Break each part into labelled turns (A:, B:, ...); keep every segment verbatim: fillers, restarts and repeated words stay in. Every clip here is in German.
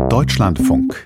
A: Deutschlandfunk.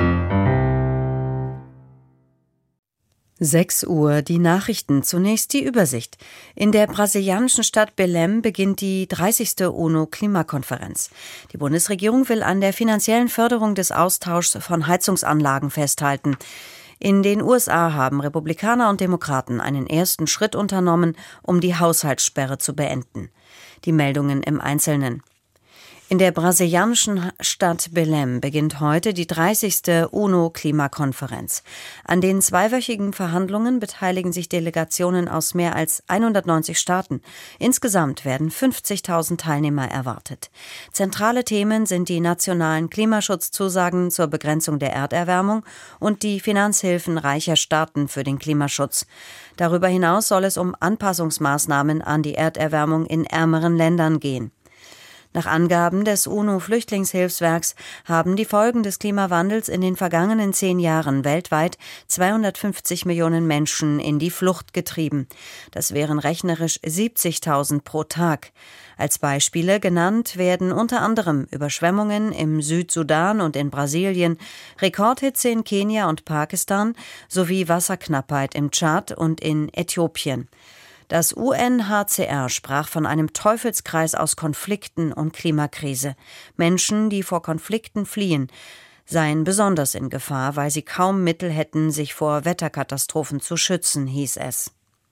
B: sechs Uhr, die Nachrichten. Zunächst die Übersicht. In der brasilianischen Stadt Belém beginnt die dreißigste UNO-Klimakonferenz. Die Bundesregierung will an der finanziellen Förderung des Austauschs von Heizungsanlagen festhalten. In den U S A haben Republikaner und Demokraten einen ersten Schritt unternommen, um die Haushaltssperre zu beenden. Die Meldungen im Einzelnen. In der brasilianischen Stadt Belém beginnt heute die dreißigste UNO-Klimakonferenz. An den zweiwöchigen Verhandlungen beteiligen sich Delegationen aus mehr als hundertneunzig Staaten. Insgesamt werden fünfzigtausend Teilnehmer erwartet. Zentrale Themen sind die nationalen Klimaschutzzusagen zur Begrenzung der Erderwärmung und die Finanzhilfen reicher Staaten für den Klimaschutz. Darüber hinaus soll es um Anpassungsmaßnahmen an die Erderwärmung in ärmeren Ländern gehen. Nach Angaben des UNO-Flüchtlingshilfswerks haben die Folgen des Klimawandels in den vergangenen zehn Jahren weltweit zweihundertfünfzig Millionen Menschen in die Flucht getrieben. Das wären rechnerisch siebzigtausend pro Tag. Als Beispiele genannt werden unter anderem Überschwemmungen im Südsudan und in Brasilien, Rekordhitze in Kenia und Pakistan sowie Wasserknappheit im Tschad und in Äthiopien. Das U N H C R sprach von einem Teufelskreis aus Konflikten und Klimakrise. Menschen, die vor Konflikten fliehen, seien besonders in Gefahr, weil sie kaum Mittel hätten, sich vor Wetterkatastrophen zu schützen, hieß es.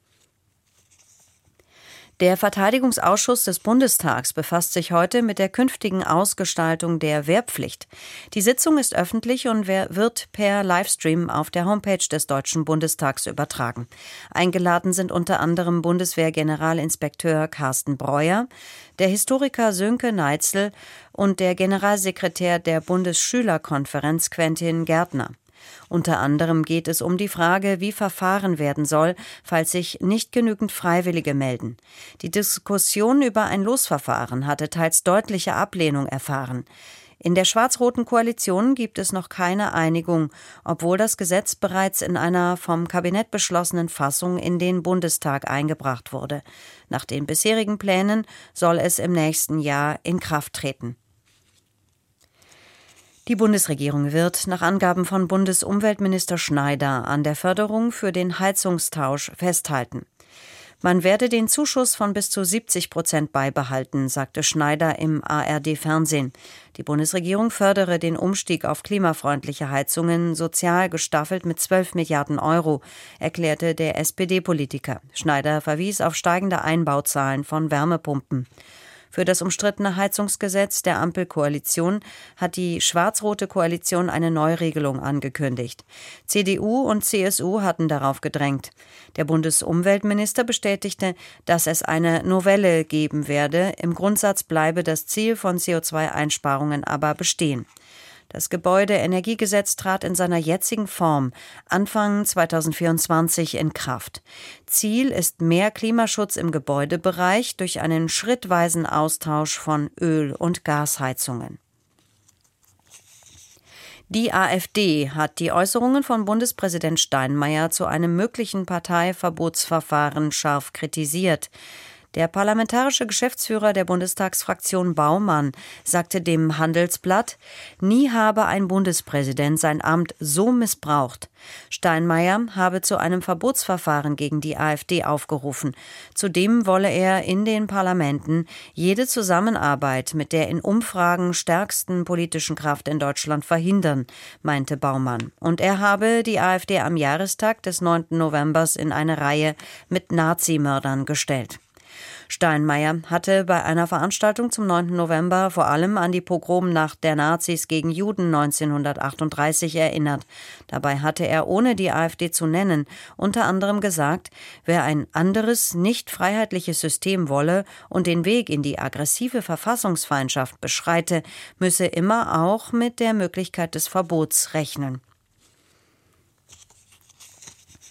B: Der Verteidigungsausschuss des Bundestags befasst sich heute mit der künftigen Ausgestaltung der Wehrpflicht. Die Sitzung ist öffentlich und wird per Livestream auf der Homepage des Deutschen Bundestags übertragen. Eingeladen sind unter anderem Bundeswehr-Generalinspekteur Carsten Breuer, der Historiker Sönke Neitzel und der Generalsekretär der Bundesschülerkonferenz Quentin Gärtner. Unter anderem geht es um die Frage, wie verfahren werden soll, falls sich nicht genügend Freiwillige melden. Die Diskussion über ein Losverfahren hatte teils deutliche Ablehnung erfahren. In der schwarz-roten Koalition gibt es noch keine Einigung, obwohl das Gesetz bereits in einer vom Kabinett beschlossenen Fassung in den Bundestag eingebracht wurde. Nach den bisherigen Plänen soll es im nächsten Jahr in Kraft treten. Die Bundesregierung wird nach Angaben von Bundesumweltminister Schneider an der Förderung für den Heizungstausch festhalten. Man werde den Zuschuss von bis zu siebzig Prozent beibehalten, sagte Schneider im A R D-Fernsehen. Die Bundesregierung fördere den Umstieg auf klimafreundliche Heizungen sozial gestaffelt mit zwölf Milliarden Euro, erklärte der S P D-Politiker. Schneider verwies auf steigende Einbauzahlen von Wärmepumpen. Für das umstrittene Heizungsgesetz der Ampelkoalition hat die schwarz-rote Koalition eine Neuregelung angekündigt. C D U und C S U hatten darauf gedrängt. Der Bundesumweltminister bestätigte, dass es eine Novelle geben werde. Im Grundsatz bleibe das Ziel von C O zwei Einsparungen aber bestehen. Das Gebäudeenergiegesetz trat in seiner jetzigen Form Anfang zweitausendvierundzwanzig in Kraft. Ziel ist mehr Klimaschutz im Gebäudebereich durch einen schrittweisen Austausch von Öl- und Gasheizungen. Die AfD hat die Äußerungen von Bundespräsident Steinmeier zu einem möglichen Parteiverbotsverfahren scharf kritisiert. Der parlamentarische Geschäftsführer der Bundestagsfraktion Baumann sagte dem Handelsblatt, nie habe ein Bundespräsident sein Amt so missbraucht. Steinmeier habe zu einem Verbotsverfahren gegen die AfD aufgerufen. Zudem wolle er in den Parlamenten jede Zusammenarbeit mit der in Umfragen stärksten politischen Kraft in Deutschland verhindern, meinte Baumann. Und er habe die AfD am Jahrestag des neunten November in eine Reihe mit Nazimördern gestellt. Steinmeier hatte bei einer Veranstaltung zum neunten November vor allem an die Pogromnacht der Nazis gegen Juden neunzehnhundertachtunddreißig erinnert. Dabei hatte er, ohne die AfD zu nennen, unter anderem gesagt, wer ein anderes, nicht freiheitliches System wolle und den Weg in die aggressive Verfassungsfeindschaft beschreite, müsse immer auch mit der Möglichkeit des Verbots rechnen.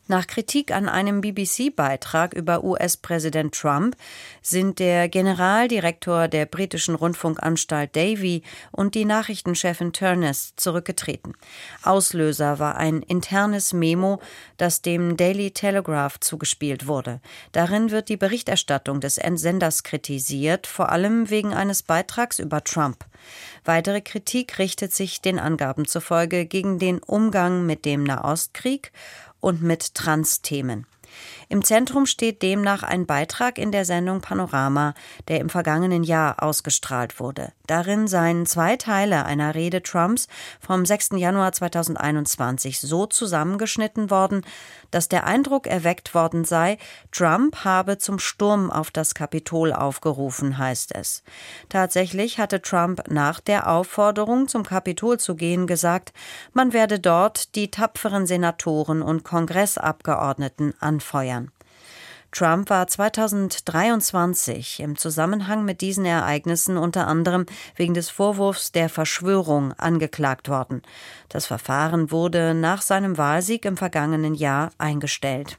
B: Nach Kritik an einem B B C-Beitrag über U S-Präsident Trump sind der Generaldirektor der britischen Rundfunkanstalt Davy und die Nachrichtenchefin Turness zurückgetreten. Auslöser war ein internes Memo, das dem Daily Telegraph zugespielt wurde. Darin wird die Berichterstattung des Entsenders kritisiert, vor allem wegen eines Beitrags über Trump. Weitere Kritik richtet sich den Angaben zufolge gegen den Umgang mit dem Nahostkrieg und mit Trans-Themen. Im Zentrum steht demnach ein Beitrag in der Sendung Panorama, der im vergangenen Jahr ausgestrahlt wurde. Darin seien zwei Teile einer Rede Trumps vom sechsten Januar zweitausendeinundzwanzig so zusammengeschnitten worden, dass der Eindruck erweckt worden sei, Trump habe zum Sturm auf das Kapitol aufgerufen, heißt es. Tatsächlich hatte Trump nach der Aufforderung, zum Kapitol zu gehen, gesagt, man werde dort die tapferen Senatoren und Kongressabgeordneten anfeuern. Trump war zweitausenddreiundzwanzig im Zusammenhang mit diesen Ereignissen unter anderem wegen des Vorwurfs der Verschwörung angeklagt worden. Das Verfahren wurde nach seinem Wahlsieg im vergangenen Jahr eingestellt.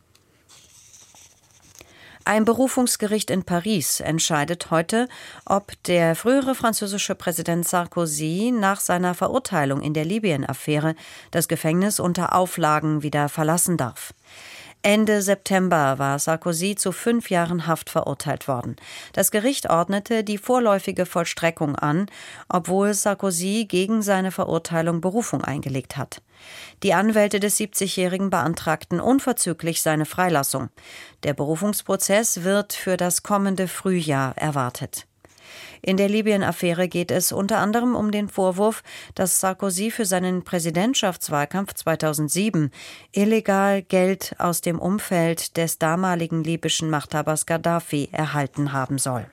B: Ein Berufungsgericht in Paris entscheidet heute, ob der frühere französische Präsident Sarkozy nach seiner Verurteilung in der Libyen-Affäre das Gefängnis unter Auflagen wieder verlassen darf. Ende September war Sarkozy zu fünf Jahren Haft verurteilt worden. Das Gericht ordnete die vorläufige Vollstreckung an, obwohl Sarkozy gegen seine Verurteilung Berufung eingelegt hat. Die Anwälte des siebzigjährigen beantragten unverzüglich seine Freilassung. Der Berufungsprozess wird für das kommende Frühjahr erwartet. In der Libyen-Affäre geht es unter anderem um den Vorwurf, dass Sarkozy für seinen Präsidentschaftswahlkampf zweitausendsieben illegal Geld aus dem Umfeld des damaligen libyschen Machthabers Gaddafi erhalten haben soll.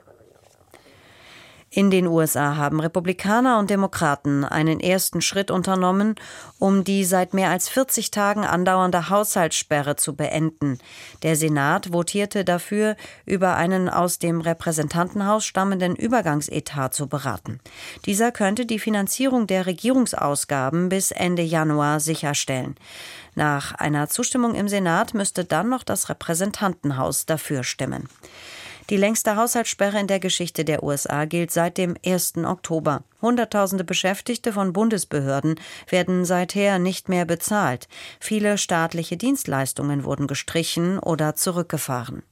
B: In den U S A haben Republikaner und Demokraten einen ersten Schritt unternommen, um die seit mehr als vierzig Tagen andauernde Haushaltssperre zu beenden. Der Senat votierte dafür, über einen aus dem Repräsentantenhaus stammenden Übergangsetat zu beraten. Dieser könnte die Finanzierung der Regierungsausgaben bis Ende Januar sicherstellen. Nach einer Zustimmung im Senat müsste dann noch das Repräsentantenhaus dafür stimmen. Die längste Haushaltssperre in der Geschichte der U S A gilt seit dem ersten Oktober. Hunderttausende Beschäftigte von Bundesbehörden werden seither nicht mehr bezahlt. Viele staatliche Dienstleistungen wurden gestrichen oder zurückgefahren.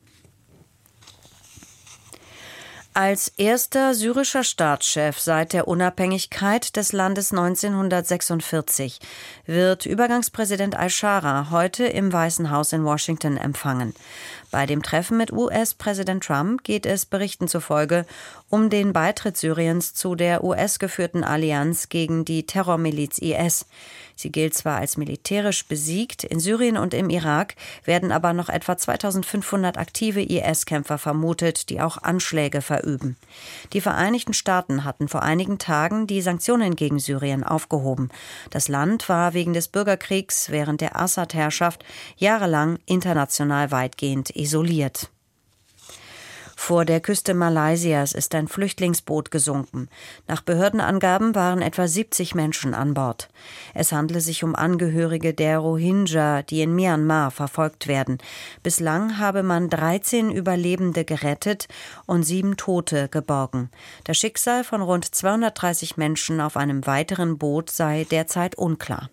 B: Als erster syrischer Staatschef seit der Unabhängigkeit des Landes neunzehnhundertsechsundvierzig wird Übergangspräsident al-Shara heute im Weißen Haus in Washington empfangen. Bei dem Treffen mit U S-Präsident Trump geht es Berichten zufolge um den Beitritt Syriens zu der U S-geführten Allianz gegen die Terrormiliz I S. Sie gilt zwar als militärisch besiegt, in Syrien und im Irak werden aber noch etwa zweitausendfünfhundert aktive I S-Kämpfer vermutet, die auch Anschläge verüben. Die Vereinigten Staaten hatten vor einigen Tagen die Sanktionen gegen Syrien aufgehoben. Das Land war wegen des Bürgerkriegs während der Assad-Herrschaft jahrelang international weitgehend isoliert. Vor der Küste Malaysias ist ein Flüchtlingsboot gesunken. Nach Behördenangaben waren etwa siebzig Menschen an Bord. Es handle sich um Angehörige der Rohingya, die in Myanmar verfolgt werden. Bislang habe man dreizehn Überlebende gerettet und sieben Tote geborgen. Das Schicksal von rund zweihundertdreißig Menschen auf einem weiteren Boot sei derzeit unklar.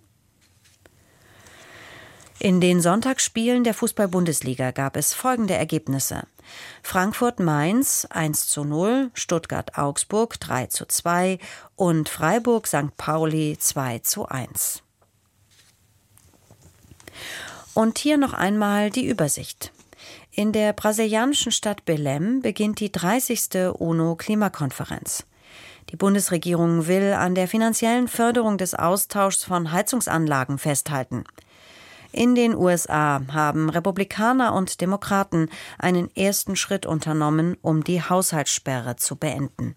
B: In den Sonntagsspielen der Fußball-Bundesliga gab es folgende Ergebnisse. Frankfurt-Mainz eins zu null, Stuttgart-Augsburg drei zu zwei und Freiburg-Sankt Pauli zwei zu eins. Und hier noch einmal die Übersicht. In der brasilianischen Stadt Belém beginnt die dreißigste UNO-Klimakonferenz. Die Bundesregierung will an der finanziellen Förderung des Austauschs von Heizungsanlagen festhalten. In den U S A haben Republikaner und Demokraten einen ersten Schritt unternommen, um die Haushaltssperre zu beenden.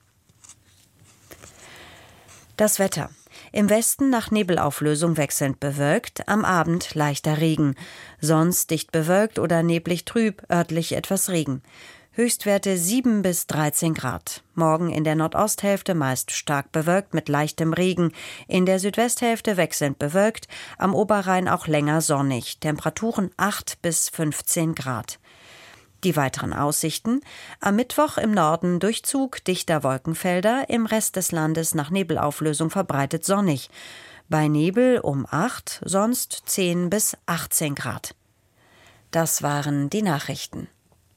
B: Das Wetter. Im Westen nach Nebelauflösung wechselnd bewölkt, am Abend leichter Regen. Sonst dicht bewölkt oder neblig trüb, örtlich etwas Regen. Höchstwerte sieben bis dreizehn Grad. Morgen in der Nordosthälfte meist stark bewölkt mit leichtem Regen. In der Südwesthälfte wechselnd bewölkt, am Oberrhein auch länger sonnig. Temperaturen acht bis fünfzehn Grad. Die weiteren Aussichten: Am Mittwoch im Norden Durchzug dichter Wolkenfelder, im Rest des Landes nach Nebelauflösung verbreitet sonnig. Bei Nebel um acht, sonst zehn bis achtzehn Grad. Das waren die Nachrichten.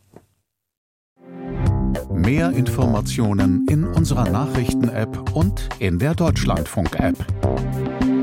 A: Mehr Informationen in unserer Nachrichten-App und in der Deutschlandfunk-App.